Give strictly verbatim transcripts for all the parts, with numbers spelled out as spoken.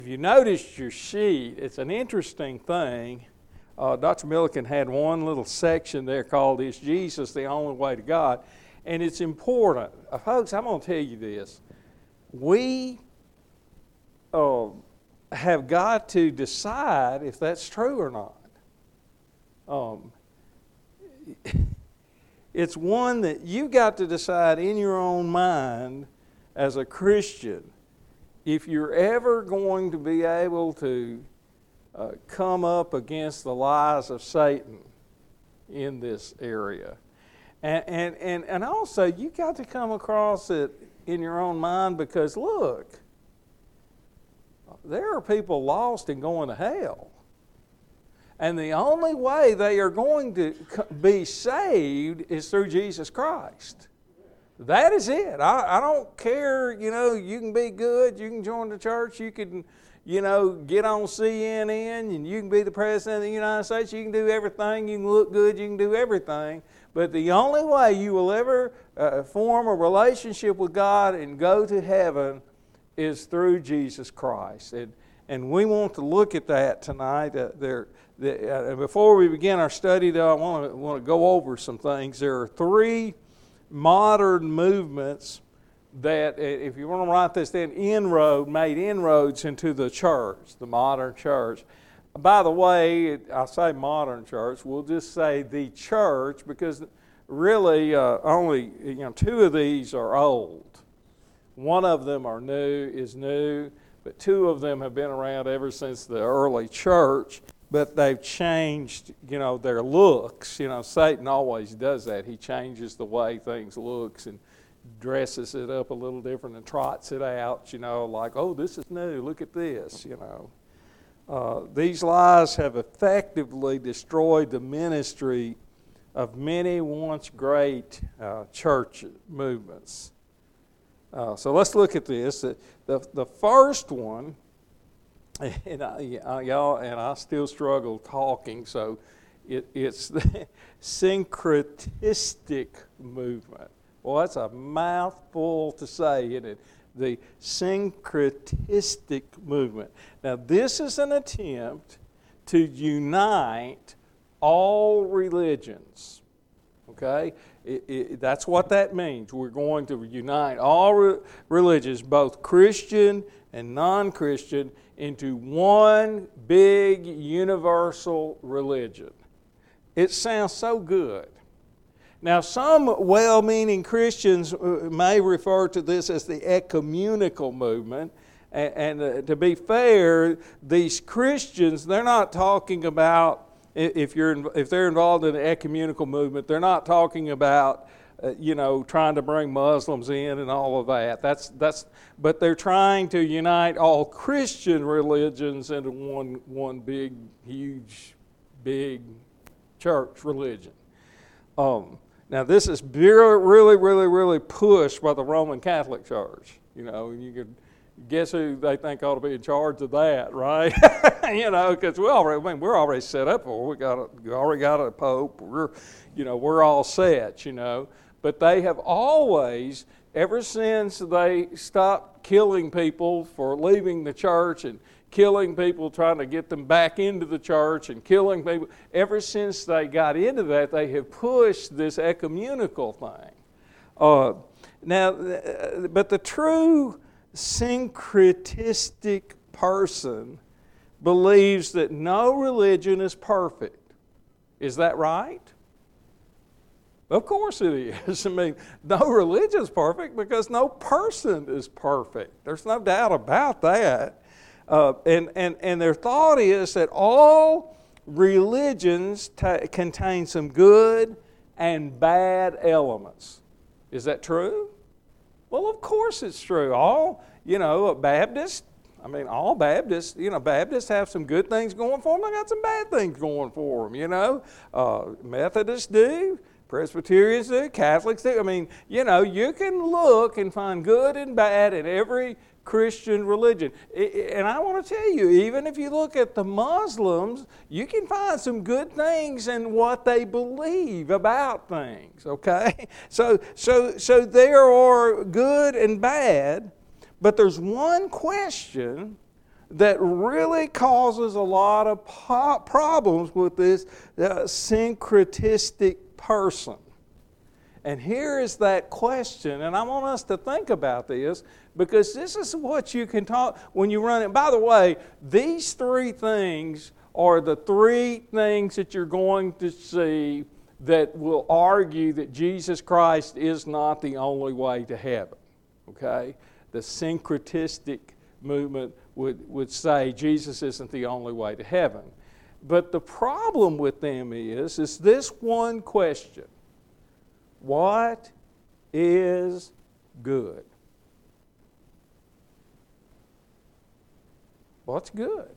If you noticed your sheet, it's an interesting thing. Uh, Doctor Milliken had one little section there called "Is Jesus the Only Way to God?" And it's important. Uh, folks, I'm going to tell you this. We uh, have got to decide if that's true or not. Um, it's one that you've got to decide in your own mind as a Christian if you're ever going to be able to uh, come up against the lies of Satan in this area. And, and, and, and also, you've got to come across it in your own mind because, look, there are people lost and going to hell. And the only way they are going to be saved is through Jesus Christ. That is it. I, I don't care, you know, you can be good, you can join the church, you can, you know, get on C N N, and you can be the President of the United States, you can do everything, you can look good, you can do everything. But the only way you will ever uh, form a relationship with God and go to heaven is through Jesus Christ. And, and we want to look at that tonight. Uh, there, the, uh, before we begin our study, though, I want to want to go over some things. There are three modern movements that, if you want to write this down, inroad, made inroads into the church, the modern church. By the way, I say modern church, we'll just say the church, because really uh, only, you know, two of these are old. One of them are new, is new, but two of them have been around ever since the early church, but they've changed, you know, their looks. You know, Satan always does that. He changes the way things looks and dresses it up a little different and trots it out, you know, like, oh, this is new, look at this, you know. Uh, these lies have effectively destroyed the ministry of many once great uh, church movements. Uh, so let's look at this. The, the, the first one, and I, I, y'all, and I still struggle talking, so it, it's the syncretistic movement. Well, that's a mouthful to say, isn't it? The syncretistic movement. Now, this is an attempt to unite all religions. Okay? It, it, that's what that means. We're going to unite all re- religions, both Christian and non-Christian, into one big universal religion. It sounds so good. Now, some well-meaning Christians may refer to this as the ecumenical movement. And, and uh, to be fair, these Christians, they're not talking about, if you're if they're involved in the ecumenical movement, they're not talking about, uh, you know, trying to bring Muslims in and all of that. That's that's. But they're trying to unite all Christian religions into one one big, huge, big church religion. Um, Now, this is really, really, really pushed by the Roman Catholic Church. You know, you could guess who they think ought to be in charge of that, right? You know, because we already, I mean, we're already set up for. We got, a, we already got a pope. We're, you know, we're all set. You know, but they have always, ever since they stopped killing people for leaving the church and killing people, trying to get them back into the church and killing people. Ever since they got into that, they have pushed this ecumenical thing. Uh, now, but the true syncretistic person believes that no religion is perfect. Is that right? Of course it is. I mean, no religion is perfect because no person is perfect. There's no doubt about that. Uh, and, and, and their thought is that all religions t- contain some good and bad elements. Is that true? Well, of course it's true. All, you know, Baptists, I mean, all Baptists, you know, Baptists have some good things going for them. They got some bad things going for them, you know. Uh, Methodists do. Presbyterians do. Catholics do. I mean, you know, you can look and find good and bad in every Christian religion. And I want to tell you, even if you look at the Muslims, you can find some good things in what they believe about things, okay? So, so, so there are good and bad, but there's one question that really causes a lot of po- problems with this uh, syncretistic person. And here is that question, and I want us to think about this, because this is what you can talk when you run it. By the way, these three things are the three things that you're going to see that will argue that Jesus Christ is not the only way to heaven. Okay? The syncretistic movement would, would say Jesus isn't the only way to heaven. But the problem with them is, is this one question. What is good? What's good?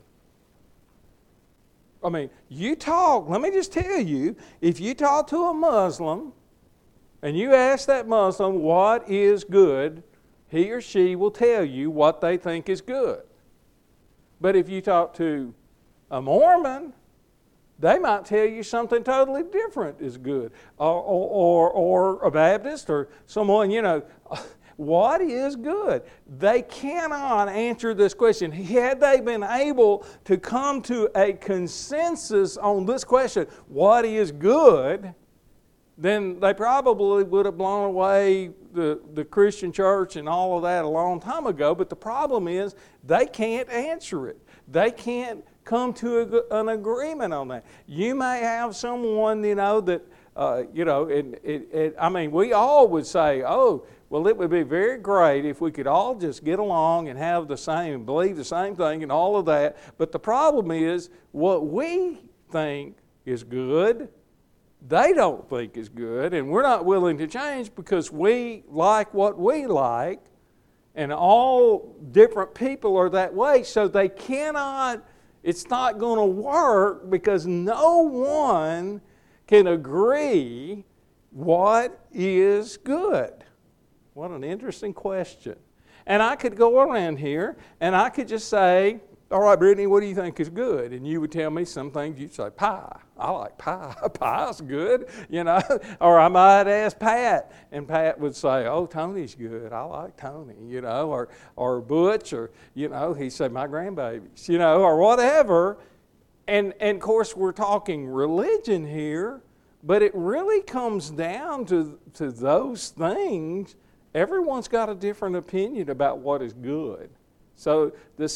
I mean, you talk, let me just tell you, if you talk to a Muslim and you ask that Muslim what is good, he or she will tell you what they think is good. But if you talk to a Mormon, they might tell you something totally different is good. Or, or, or a Baptist or someone, you know, what is good? They cannot answer this question. Had they been able to come to a consensus on this question, what is good, then they probably would have blown away the, the Christian church and all of that a long time ago. But the problem is they can't answer it. They can't come to a, an agreement on that. You may have someone, you know, that, uh, you know, it, it, it, I mean, we all would say, oh, well, it would be very great if we could all just get along and have the same, believe the same thing and all of that. But the problem is, what we think is good, they don't think is good, and we're not willing to change because we like what we like, and all different people are that way, so they cannot, it's not going to work because no one can agree what is good. What an interesting question. And I could go around here and I could just say, all right, Brittany, what do you think is good? And you would tell me some things. You'd say, pie. I like pie. Pie's good, you know. Or I might ask Pat, and Pat would say, oh, Tony's good. I like Tony, you know. Or, or Butch, or, you know, he'd say, my grandbabies, you know, or whatever. And, and, of course, we're talking religion here, but it really comes down to, to those things. Everyone's got a different opinion about what is good. So the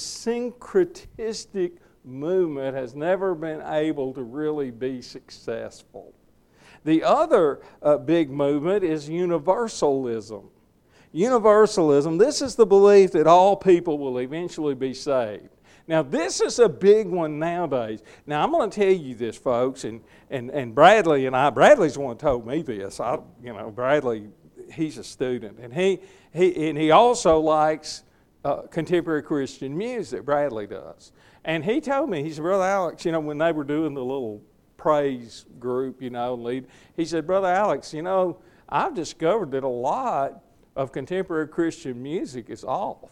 syncretistic movement has never been able to really be successful. The other uh, big movement is universalism. Universalism, this is the belief that all people will eventually be saved. Now, this is a big one nowadays. Now, I'm going to tell you this, folks, and, and, and Bradley and I, Bradley's the one who told me this. I, you know, Bradley, he's a student, and he, he, and he also likes Uh, contemporary Christian music. Bradley does. And he told me, he said, Brother Alex, you know, when they were doing the little praise group, you know, lead, he said, Brother Alex, you know, I've discovered that a lot of contemporary Christian music is off.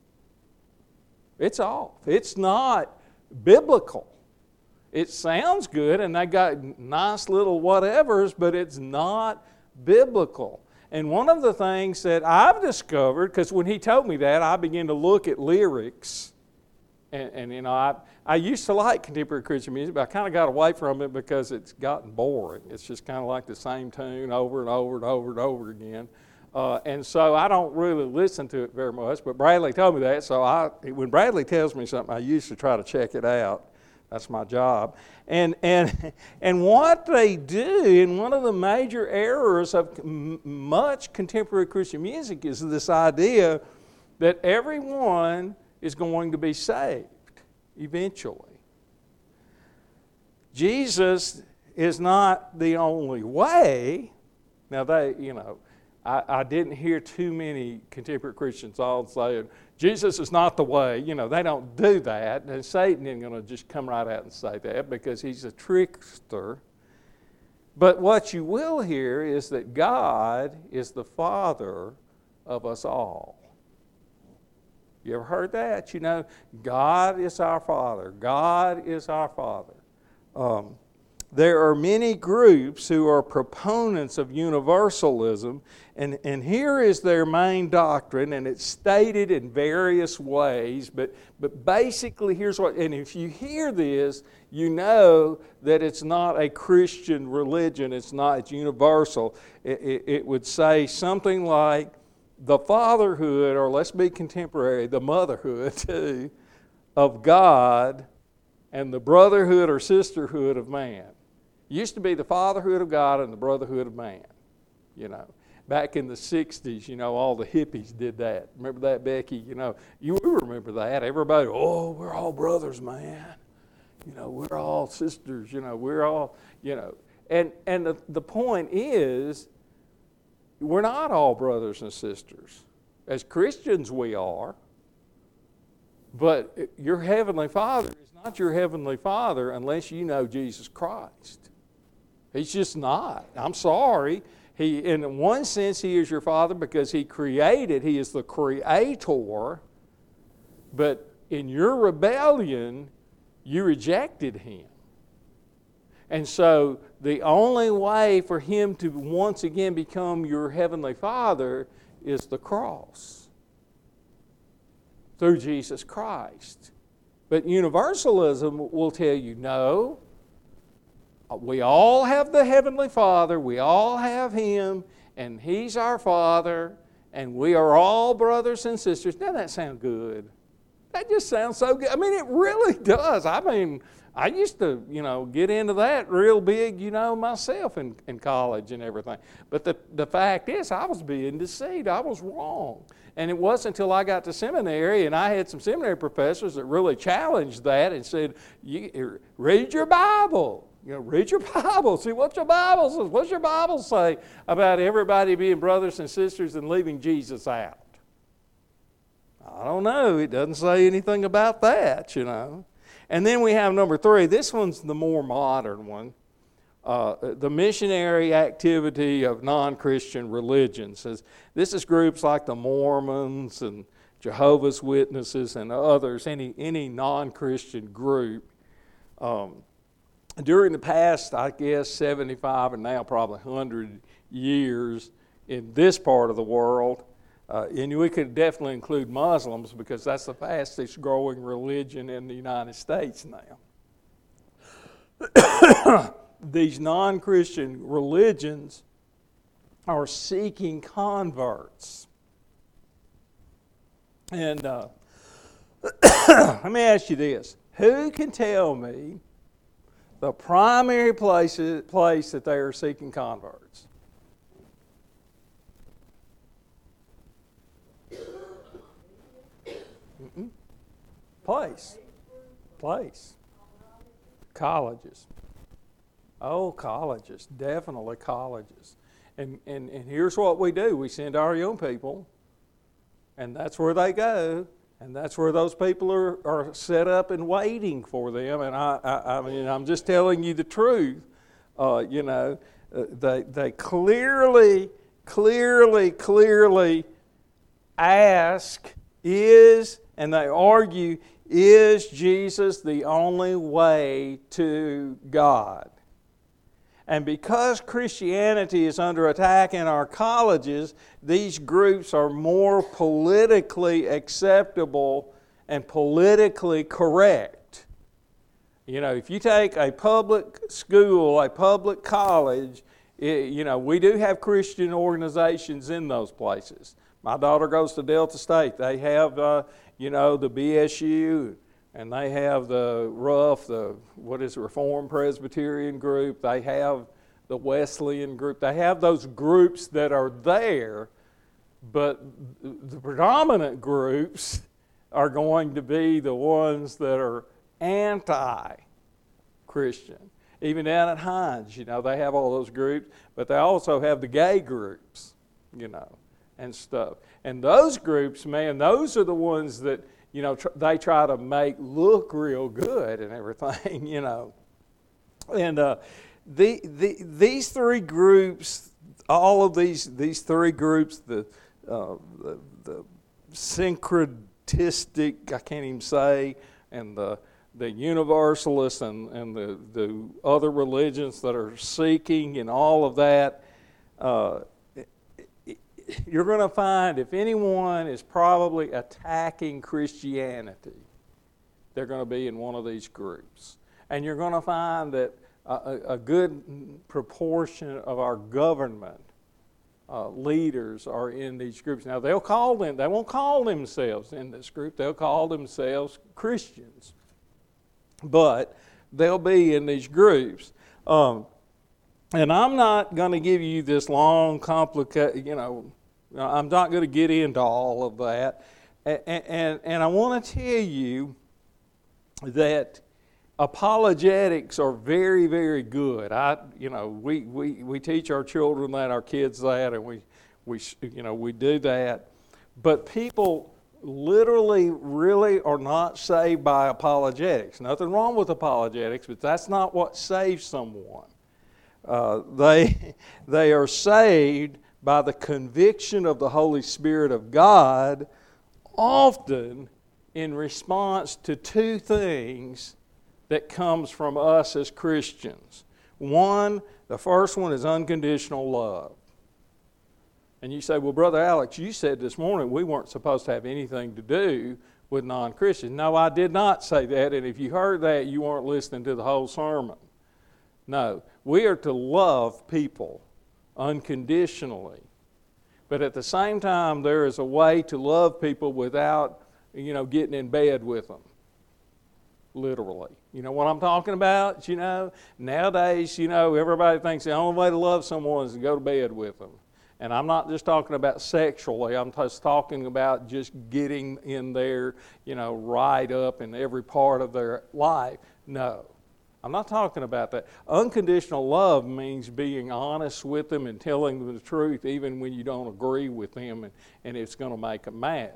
It's off. It's not biblical. It sounds good and they got nice little whatevers, but it's not biblical. And one of the things that I've discovered, because when he told me that, I began to look at lyrics. And, and you know, I, I used to like contemporary Christian music, but I kind of got away from it because it's gotten boring. It's just kind of like the same tune over and over and over and over again. Uh, and so I don't really listen to it very much. But Bradley told me that, so I, when Bradley tells me something, I used to try to check it out. That's my job. And, and, and what they do, and one of the major errors of m- much contemporary Christian music is this idea that everyone is going to be saved eventually. Jesus is not the only way. Now, they, you know, I, I didn't hear too many contemporary Christians all saying, Jesus is not the way. You know, they don't do that. And Satan isn't going to just come right out and say that because he's a trickster. But what you will hear is that God is the Father of us all. You ever heard that? You know, God is our Father. God is our Father. Um, there are many groups who are proponents of universalism, and, and here is their main doctrine, and it's stated in various ways, but, but basically here's what, and if you hear this, you know that it's not a Christian religion, it's not, it's universal. It, it, it would say something like the fatherhood, or let's be contemporary, the motherhood too, of God and the brotherhood or sisterhood of man. It used to be the fatherhood of God and the brotherhood of man, you know. Back in the sixties, you know, all the hippies did that. Remember that, Becky? You know, you remember that. Everybody, oh, we're all brothers, man. You know, we're all sisters, you know, we're all, you know. And and the, the point is, we're not all brothers and sisters. As Christians, we are. But your Heavenly Father is not your Heavenly Father unless you know Jesus Christ. He's just not. I'm sorry. He, in one sense, He is your Father because He created. He is the Creator. But in your rebellion, you rejected Him. And so the only way for Him to once again become your Heavenly Father is the cross through Jesus Christ. But universalism will tell you, no, we all have the Heavenly Father, we all have Him, and He's our Father, and we are all brothers and sisters. Doesn't that sound good? That just sounds so good. I mean, it really does. I mean, I used to, you know, get into that real big, you know, myself in, in college and everything. But the, the fact is, I was being deceived. I was wrong. And it wasn't until I got to seminary, and I had some seminary professors that really challenged that and said, you, read your Bible. You know, read your Bible. See what your Bible says. What's your Bible say about everybody being brothers and sisters and leaving Jesus out? I don't know. It doesn't say anything about that, you know. And then we have number three. This one's the more modern one. Uh, the missionary activity of non-Christian religions. This is groups like the Mormons and Jehovah's Witnesses and others, any, any non-Christian group. Um, during the past, I guess, seventy-five and now probably one hundred years in this part of the world, Uh, and we could definitely include Muslims because that's the fastest growing religion in the United States now. These non-Christian religions are seeking converts. And uh, let me ask you this. Who can tell me the primary place, place that they are seeking converts? Mm-mm. Place. Place. Colleges. Oh, colleges. Definitely colleges. And, and, and here's what we do. We send our young people, and that's where they go, and that's where those people are, are set up and waiting for them. And I, I, I mean, I'm just telling you the truth. Uh, you know, uh, they, they clearly, clearly, clearly ask, is, and they argue, is Jesus the only way to God? And because Christianity is under attack in our colleges, these groups are more politically acceptable and politically correct. You know, if you take a public school, a public college, it, you know, we do have Christian organizations in those places. My daughter goes to Delta State. They have, uh, you know, the B S U, and they have the R U F, the, what is it, Reformed Presbyterian group. They have the Wesleyan group. They have those groups that are there, but the predominant groups are going to be the ones that are anti-Christian. Even down at Hines, you know, they have all those groups, but they also have the gay groups, you know, and stuff. And those groups, man, those are the ones that, you know, tr- they try to make look real good and everything, you know. And uh, the, the these three groups, all of these these three groups, the uh, the, the syncretistic, I can't even say, and the the universalists and, and the, the other religions that are seeking and all of that, uh, you're going to find if anyone is probably attacking Christianity, they're going to be in one of these groups. And you're going to find that a, a good proportion of our government uh, leaders are in these groups. Now, they'll call them, they won't call themselves in this group, they'll call themselves Christians. But they'll be in these groups. Um, and I'm not going to give you this long, complicated, you know, I'm not going to get into all of that. And, and, and I want to tell you that apologetics are very, very good. I, you know, we, we, we teach our children that, our kids that, and we, we, you know, we do that. But people literally, really are not saved by apologetics. Nothing wrong with apologetics, but that's not what saves someone. Uh, they, they are saved by the conviction of the Holy Spirit of God, often in response to two things that comes from us as Christians. One, the first one is unconditional love. And you say, well, Brother Alex, you said this morning we weren't supposed to have anything to do with non-Christians. No, I did not say that, and if you heard that, you weren't listening to the whole sermon. No, we are to love people unconditionally. But at the same time, there is a way to love people without, you know, getting in bed with them. Literally. You know what I'm talking about? You know, nowadays, you know, everybody thinks the only way to love someone is to go to bed with them. And I'm not just talking about sexually, I'm just talking about just getting in there, you know, right up in every part of their life. No, I'm not talking about that. Unconditional love means being honest with them and telling them the truth even when you don't agree with them and, and it's going to make them mad.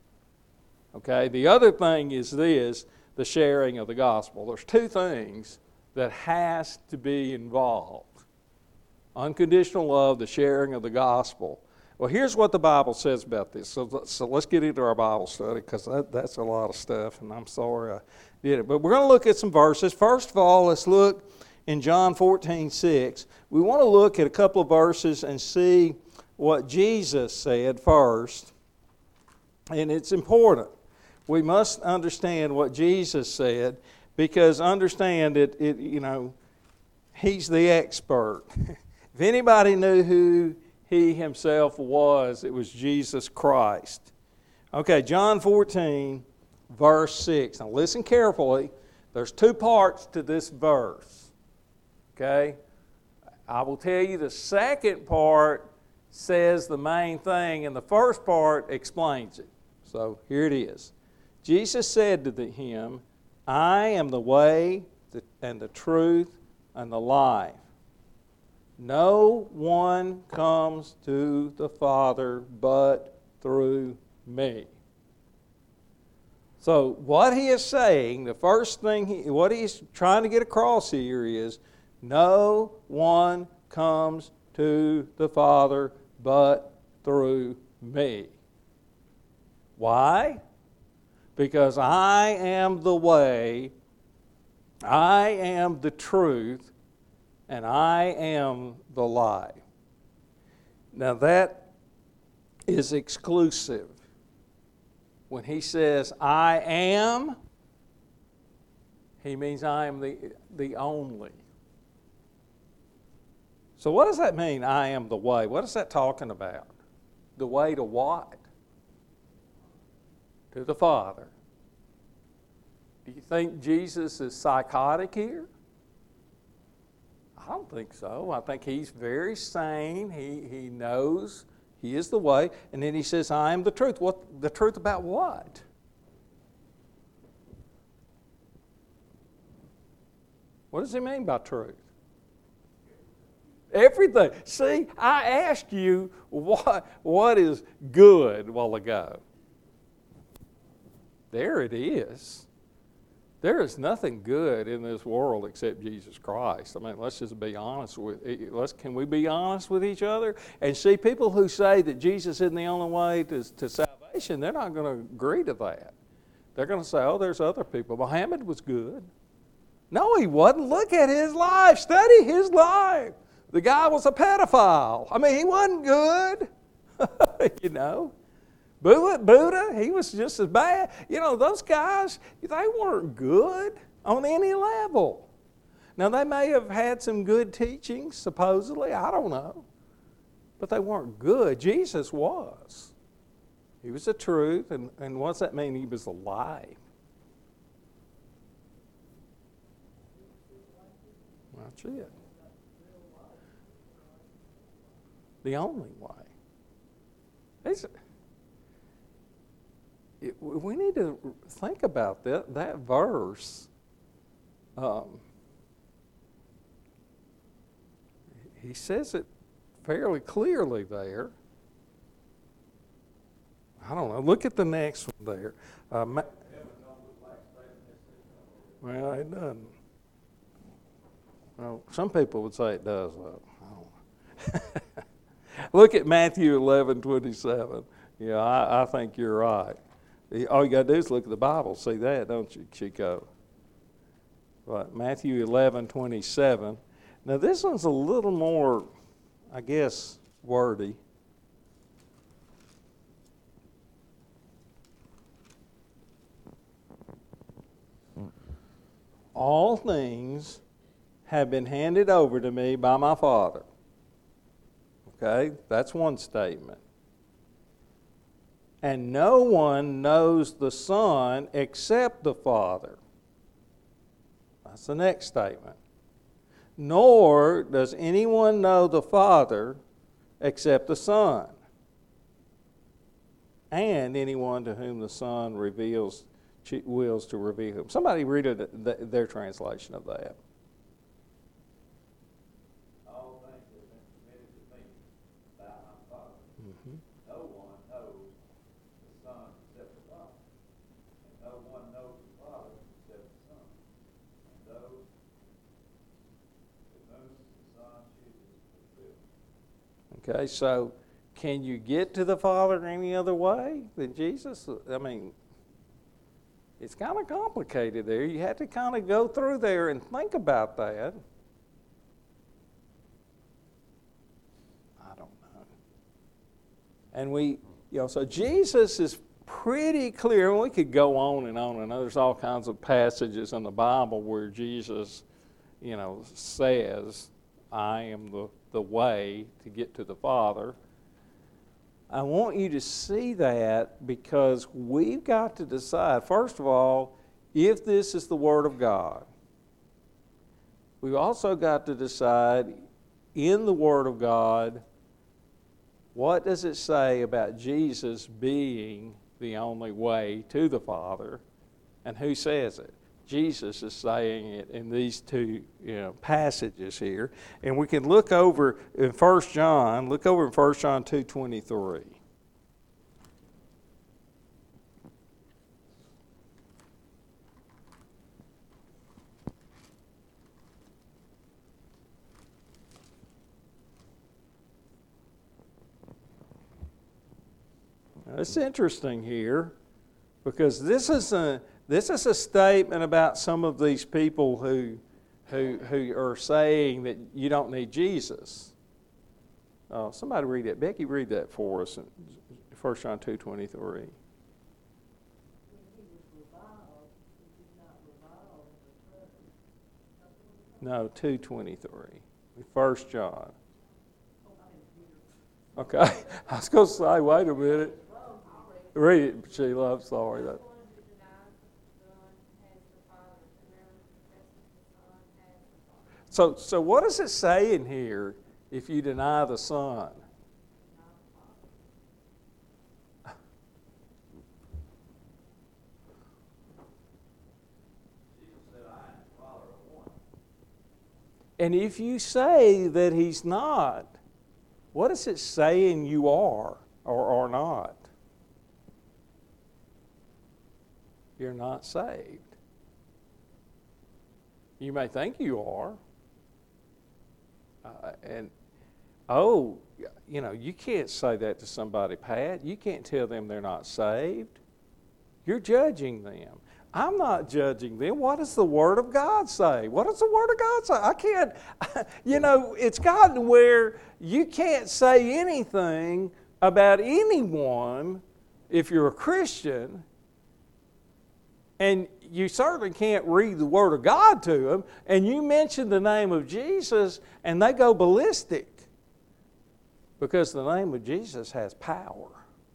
Okay, the other thing is this, the sharing of the gospel. There's two things that has to be involved. Unconditional love, the sharing of the gospel. Well, here's what the Bible says about this. So, so let's get into our Bible study because that, that's a lot of stuff, and I'm sorry I did it. But we're going to look at some verses. First of all, let's look in John fourteen six. We want to look at a couple of verses and see what Jesus said first. And it's important. We must understand what Jesus said because understand it, it you know, He's the expert. If anybody knew who He Himself was, it was Jesus Christ. Okay, John fourteen, verse six. Now listen carefully. There's two parts to this verse. Okay? I will tell you the second part says the main thing, and the first part explains it. So here it is. Jesus said to him, I am the way and the truth and the life. No one comes to the Father but through me. So what he is saying, the first thing, he, what he's trying to get across here is, no one comes to the Father but through me. Why? Because I am the way, I am the truth, and I am the lie. Now that is exclusive. When he says, I am, he means I am the, the only. So what does that mean, I am the way? What is that talking about? The way to what? To the Father. Do you think Jesus is psychotic here? I don't think so. I think he's very sane. He, he knows he is the way. And then he says, I am the truth. What, the truth about what? What does he mean by truth? Everything. See, I asked you what, what is good a while ago. There it is. There is nothing good in this world except Jesus Christ. I mean, let's just be honest with. Let's can we be honest with each other and see people who say that Jesus isn't the only way to, to salvation? They're not going to agree to that. They're going to say, oh, there's other people. Muhammad was good. No, he wasn't. Look at his life. Study his life. The guy was a pedophile. I mean, he wasn't good. You know. Buddha, Buddha, he was just as bad. You know, those guys, they weren't good on any level. Now, they may have had some good teachings, supposedly. I don't know. But they weren't good. Jesus was. He was the truth. And, and what's that mean? He was the life. That's it. The only way. It's, it, we need to think about that, that verse. Um, he says it fairly clearly there. I don't know. Look at the next one there. Uh, ma- well, it doesn't. Well, some people would say it does, though. I don't know. Look at Matthew eleven twenty-seven. Yeah, I, I think you're right. All you got to do is look at the Bible. See that, don't you, Chico? Right, Matthew eleven twenty-seven. Now, this one's a little more, I guess, wordy. All things have been handed over to me by my Father. Okay, that's one statement. And no one knows the Son except the Father. That's the next statement. Nor does anyone know the Father except the Son, and anyone to whom the Son reveals, wills to reveal him. Somebody read it, their translation of that. All things have been committed to me by my Father. Mm-hmm. No one knows the Son except the Father, and no one knows the Father except the Son, and those to whom the Son chooses to reveal. Okay, so can you get to the Father any other way than Jesus? I mean, it's kind of complicated there. You have to kind of go through there and think about that. I don't know. And we, you know, so Jesus is pretty clear, and we could go on and on, and there's all kinds of passages in the Bible where Jesus, you know, says, I am the, the way to get to the Father. I want you to see that because we've got to decide, first of all, if this is the Word of God. We've also got to decide in the Word of God, what does it say about Jesus being the only way to the Father, and who says it? Jesus is saying it in these two, you know, passages here. And we can look over in First John, look over in First John two twenty-three. Now, it's interesting here because this is a This is a statement about some of these people who, who, who are saying that you don't need Jesus. Oh, somebody read that. Becky, read that for us in First John two twenty-three. No, two twenty-three. First John. Okay. I was going to say, wait a minute. Read it, Sheila. I'm sorry. That. So, so what does it say in here if you deny the Son? And if you say that He's not, what is it saying you are or are not? You're not saved. You may think you are. Uh, and, oh, you know, you can't say that to somebody, Pat. You can't tell them they're not saved. You're judging them. I'm not judging them. What does the Word of God say? What does the Word of God say? I can't, you know, it's gotten to where you can't say anything about anyone if you're a Christian, and you certainly can't read the Word of God to them, and you mention the name of Jesus, and they go ballistic because the name of Jesus has power.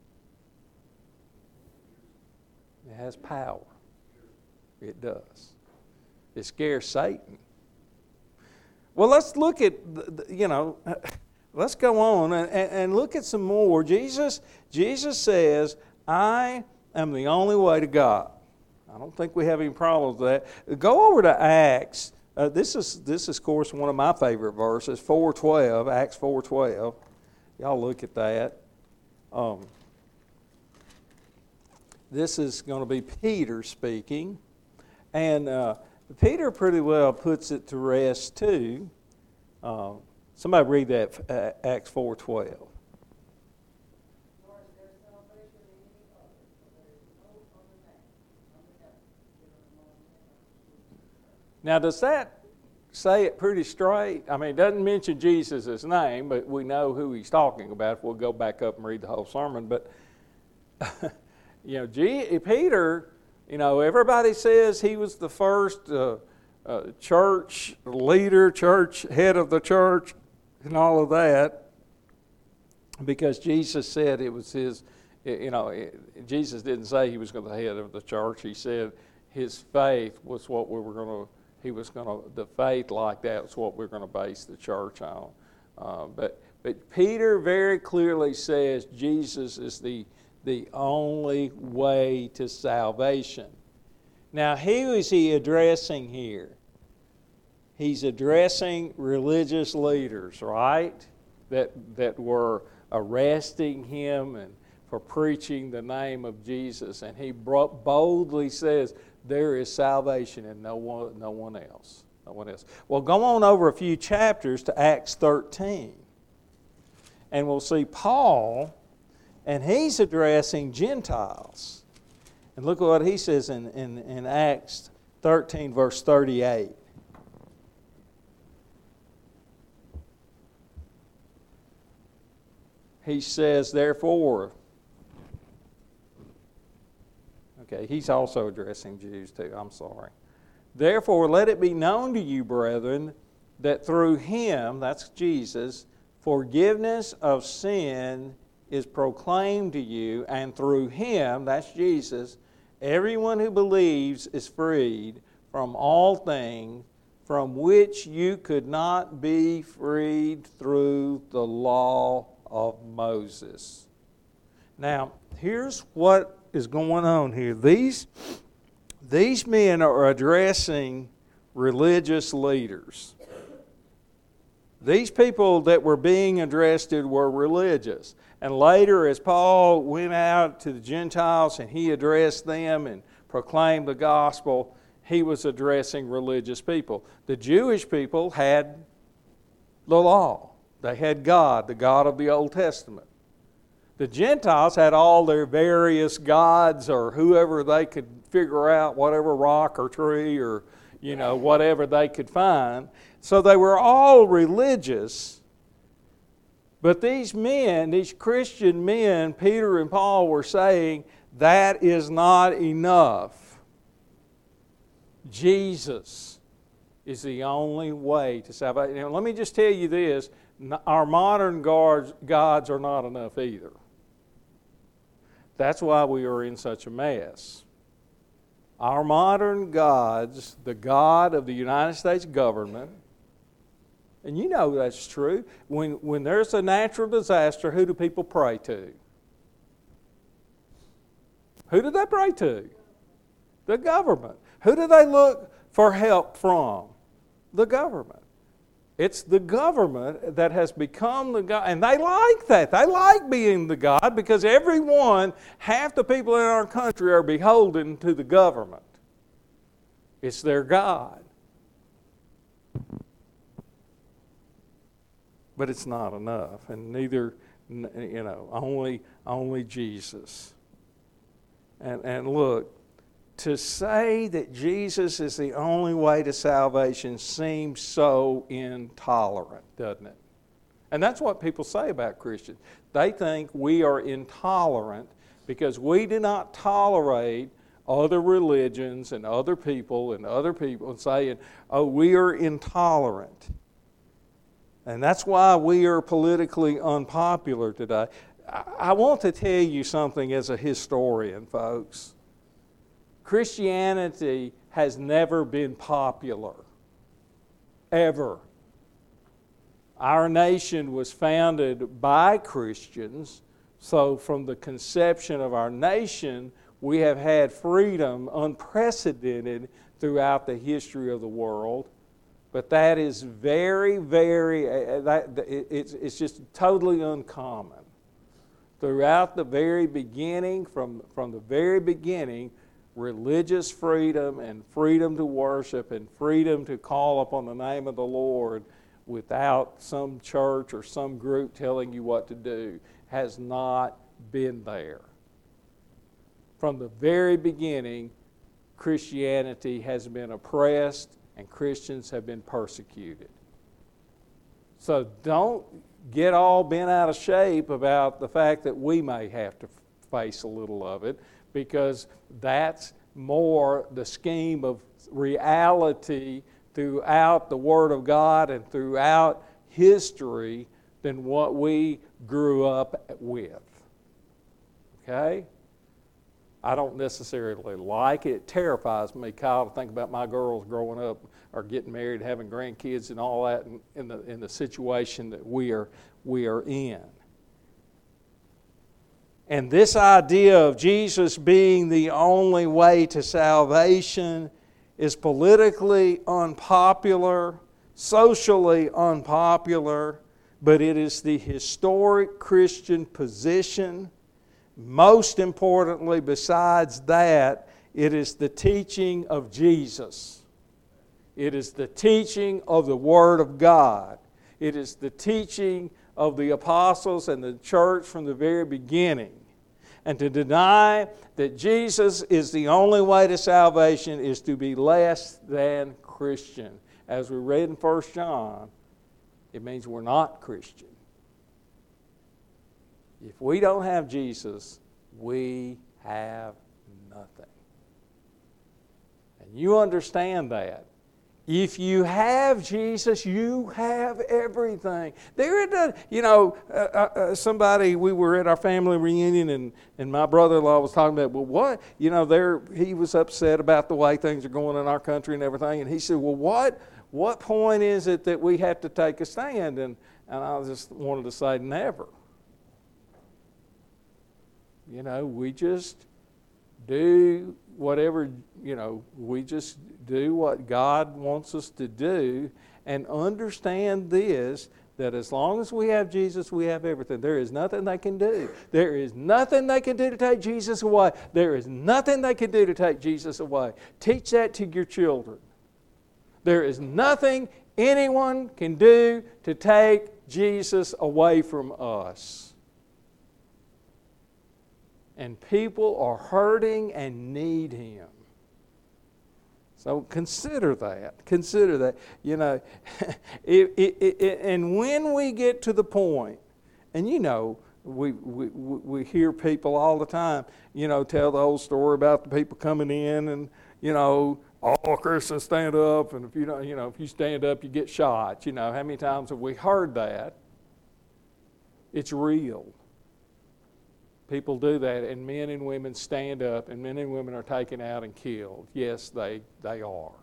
It has power. It does. It scares Satan. Well, let's look at, you know, let's go on and, and look at some more. Jesus, Jesus says, I am the only way to God. I don't think we have any problems with that. Go over to Acts. Uh, this is, this is, of course, one of my favorite verses, four twelve, Acts four twelve. Y'all look at that. Um, this is going to be Peter speaking. And uh, Peter pretty well puts it to rest too. Uh, somebody read that, uh, Acts four twelve. Now, does that say it pretty straight? I mean, it doesn't mention Jesus' name, but we know who he's talking about if we'll go back up and read the whole sermon. But, you know, G- Peter... You know, everybody says he was the first uh, uh, church leader, church head of the church, and all of that, because Jesus said it was his, you know, it, Jesus didn't say he was going to be the head of the church. He said his faith was what we were going to, he was going to, the faith like that was what we're going to base the church on. Uh, but, but Peter very clearly says Jesus is the the only way to salvation. Now, who is he addressing here? He's addressing religious leaders, right? That that were arresting him and for preaching the name of Jesus. And he boldly says, there is salvation in no one, no one else. No one else. Well, go on over a few chapters to Acts thirteen. And we'll see Paul, and he's addressing Gentiles. And look at what he says in, in, in Acts thirteen, verse thirty-eight. He says, therefore, okay, he's also addressing Jews too, I'm sorry. Therefore, let it be known to you, brethren, that through him, that's Jesus, forgiveness of sin is proclaimed to you, and through him, that's Jesus, everyone who believes is freed from all things from which you could not be freed through the law of Moses. Now, here's what is going on here. These, these men are addressing religious leaders. These people that were being addressed were religious. And later, as Paul went out to the Gentiles and he addressed them and proclaimed the gospel, he was addressing religious people. The Jewish people had the law. They had God, the God of the Old Testament. The Gentiles had all their various gods or whoever they could figure out, whatever rock or tree or, you know, whatever they could find. So they were all religious. But these men, these Christian men, Peter and Paul were saying, that is not enough. Jesus is the only way to salvation. Now, let me just tell you this. Our modern gods, gods are not enough either. That's why we are in such a mess. Our modern gods, the God of the United States government, and you know that's true. When, when there's a natural disaster, who do people pray to? Who do they pray to? The government. Who do they look for help from? The government. It's the government that has become the God. And they like that. They like being the God because everyone, half the people in our country are beholden to the government. It's their God. But it's not enough, and neither, you know, only, only Jesus. And, and look, to say that Jesus is the only way to salvation seems so intolerant, doesn't it? And that's what people say about Christians. They think we are intolerant because we do not tolerate other religions and other people and other people and saying, oh, we are intolerant. And that's why we are politically unpopular today. I want to tell you something as a historian, folks. Christianity has never been popular, ever. Our nation was founded by Christians, so from the conception of our nation, we have had freedom unprecedented throughout the history of the world. But that is very, very, uh, that, it's, it's just totally uncommon. Throughout the very beginning, from, from the very beginning, religious freedom and freedom to worship and freedom to call upon the name of the Lord without some church or some group telling you what to do has not been there. From the very beginning, Christianity has been oppressed and Christians have been persecuted. So don't get all bent out of shape about the fact that we may have to face a little of it, because that's more the scheme of reality throughout the Word of God and throughout history than what we grew up with. Okay? I don't necessarily like it. It terrifies me, Kyle, to think about my girls growing up or getting married, having grandkids and all that in, in the in the situation that we are we are in. And this idea of Jesus being the only way to salvation is politically unpopular, socially unpopular, but it is the historic Christian position. Most importantly, besides that, it is the teaching of Jesus. It is the teaching of the Word of God. It is the teaching of the apostles and the church from the very beginning. And to deny that Jesus is the only way to salvation is to be less than Christian. As we read in First John, it means we're not Christian. If we don't have Jesus, we have nothing. And you understand that. If you have Jesus, you have everything. There it does. You know, uh, uh, somebody, we were at our family reunion, and, and my brother-in-law was talking about, well, what? You know, there he was upset about the way things are going in our country and everything. And he said, well, what what point is it that we have to take a stand? And, and I just wanted to say, never. You know, we just do whatever, you know, we just do what God wants us to do, and understand this, that as long as we have Jesus, we have everything. There is nothing they can do. There is nothing they can do to take Jesus away. There is nothing they can do to take Jesus away. Teach that to your children. There is nothing anyone can do to take Jesus away from us. And people are hurting and need Him. So consider that. Consider that. You know, it, it, it, and when we get to the point, and you know, we, we we hear people all the time, you know, tell the old story about the people coming in, and you know, all Christians stand up, and if you don't, you know, if you stand up, you get shot. You know, how many times have we heard that? It's real. People do that, and men and women stand up, and men and women are taken out and killed. Yes, they, they are.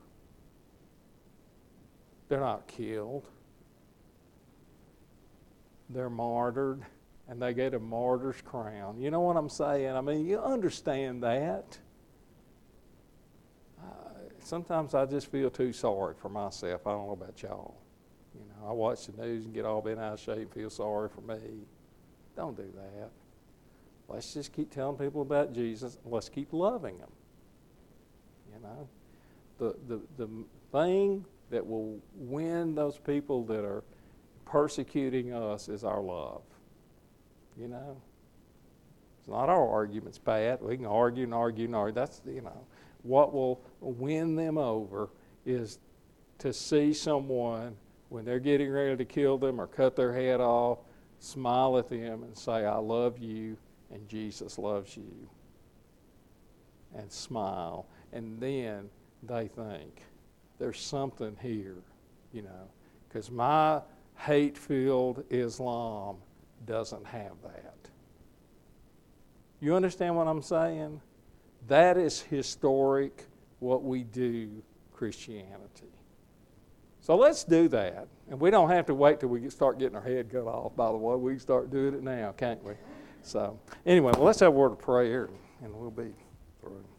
They're not killed. They're martyred, and they get a martyr's crown. You know what I'm saying? I mean, you understand that. Uh, sometimes I just feel too sorry for myself. I don't know about y'all. You know, I watch the news and get all bent out of shape and feel sorry for me. Don't do that. Let's just keep telling people about Jesus. Let's keep loving them. You know, the, the, the thing that will win those people that are persecuting us is our love. You know? It's not our arguments, Pat. We can argue and argue and argue. That's, you know, what will win them over is to see someone, when they're getting ready to kill them or cut their head off, smile at them and say, I love you and Jesus loves you. And smile. And then they think, there's something here, you know, because my hate-filled Islam doesn't have that. You understand what I'm saying? That is historic, what we do, Christianity. So let's do that. And we don't have to wait till we start getting our head cut off, by the way. We can start doing it now, can't we? So anyway, well, let's have a word of prayer, and we'll be through.